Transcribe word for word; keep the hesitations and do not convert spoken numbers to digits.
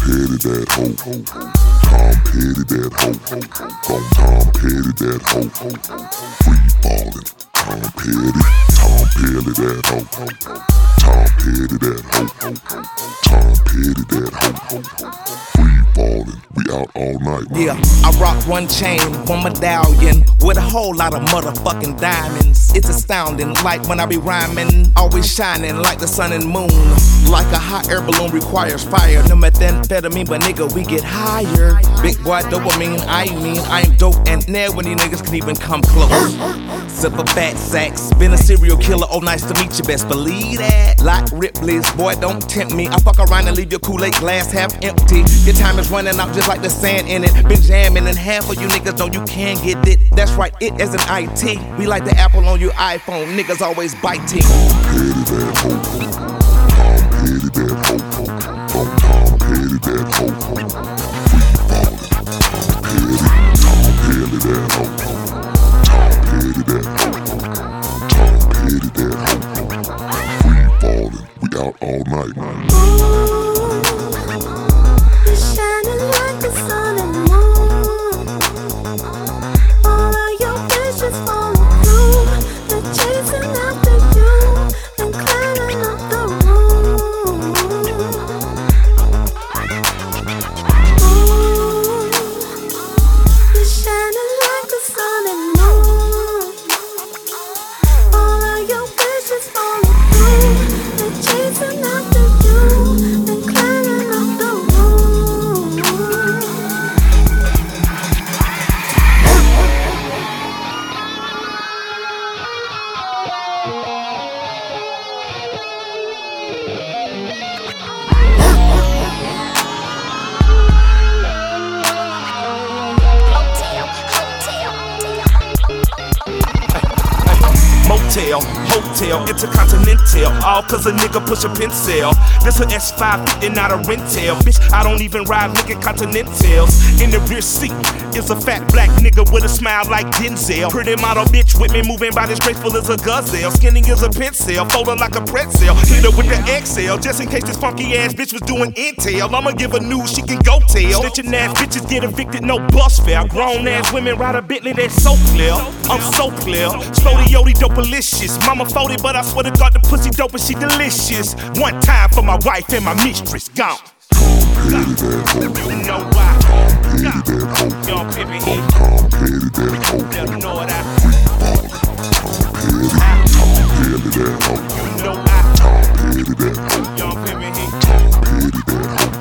Petty that hoe, Tom Petty that hoe, Gon' Tom Petty that hoe, free ballin', Tom Petty, Tom Petty that hoe, Tom Petty that hoe, Tom Petty that hoe, free ballin', we out all night. Yeah, I rock one chain, one medallion with a whole lot of motherfucking diamonds. It's astounding, like when I be rhyming, always shining like the sun and moon. Like a hot air balloon requires fire. No methamphetamine, but nigga, we get higher. Big boy dopamine, I mean, I am dope, and never when these niggas can even come close. Sip a fat sacks, been a serial killer, oh nice to meet you, best believe that. Like Ripley's, boy don't tempt me. I fuck around and leave your Kool-Aid glass half empty. Your time is running out just like the sand in it. Been jamming and half of you niggas know you can't get it. That's right, it as an I T. We like the Apple on your iPhone, niggas always biting. Tom Petty that hoe, Tom Petty that hoe, Gon' Tom Petty that hoe, free ballin', Tom Petty, Tom Petty that hoe, Tom Petty that hoe, Tom Petty that hoe, free ballin', we out all night, man. You're shining like the sun and moon. All of your visions falling through. They're chasing after you and climbing up the room. Ooh, you're shining like the sun and moon. All of your visions falling through. They're chasing after you and climbing up the room. Motel, hotel, intercontinental, all cause a nigga push a pencil. This a S five fifty, not a rental. Bitch, I don't even ride nigga Continentals. In the rear seat is a fat black nigga with a smile like Denzel. Pretty model bitch with me moving by as graceful as a gazelle. Skinny as a pencil, folding like a pretzel. Hit her with the X L, just in case this funky ass bitch was doing intel. I'ma give her news she can go tell. Snitching ass bitches get evicted, no bus fare. Grown ass women ride a Bentley, that's so clear. I'm so clear. Slowly yodi dopalicious. Mama folded, but I swear to God the pussy dope and she delicious. One time for my wife and my mistress, gone. Tom Petty that hoe, You know why? Tom Petty that hoe, Young Pimpin' Gon' here. Tom Petty that hoe, Let 'em know what I. free ballin', Tom Petty, Tom Petty that hoe, You know I. Tom Petty that hoe, Young Pimpin' here. Tom Petty that hoe,